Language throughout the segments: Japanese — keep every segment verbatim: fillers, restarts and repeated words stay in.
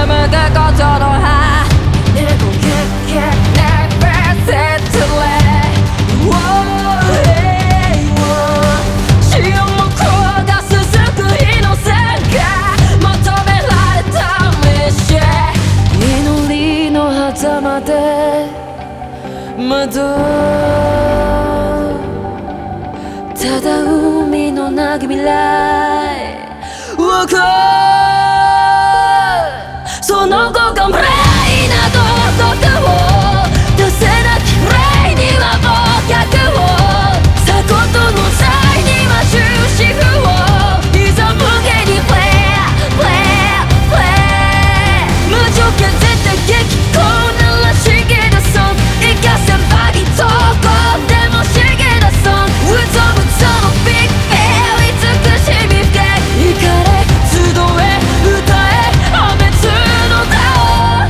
むくことの葉猫ゲッゲッ never said to let潮も凍がす救いの線が求められた道祈りの狭間で窓ただ海のなき未来その後が無礼な道徳を出せなき礼には忘却をさことの際には終止符をいざ無限に play play play 無条件絶対激高ならしげだそんいかせばいとこでもしげだそんうぞうぞのビッグフェア美しみ深い怒れ集え歌え破滅の名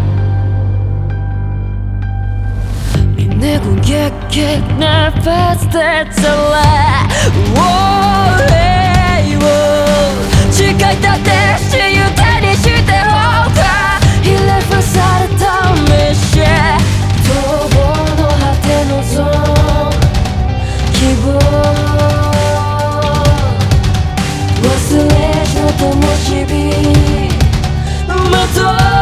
を猫ゲッゲッなファステツラ誓い立て死ゆ手にしてほうかひれ伏された飯逃亡の果てのゾーン希望忘れしの灯火また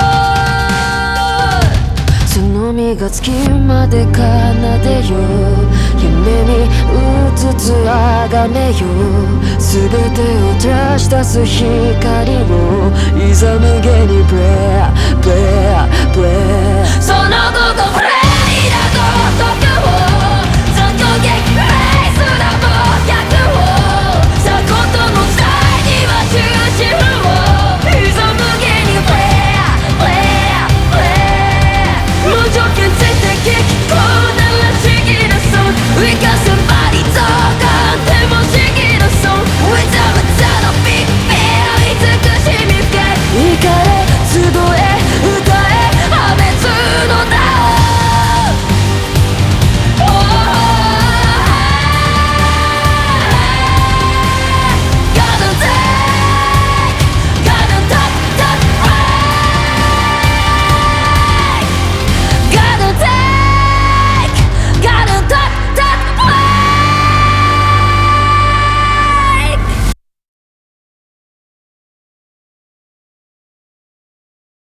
その身が月まで奏でよ夢にうつつあがめよ全てを照らし出す光をいざ無限にブレイ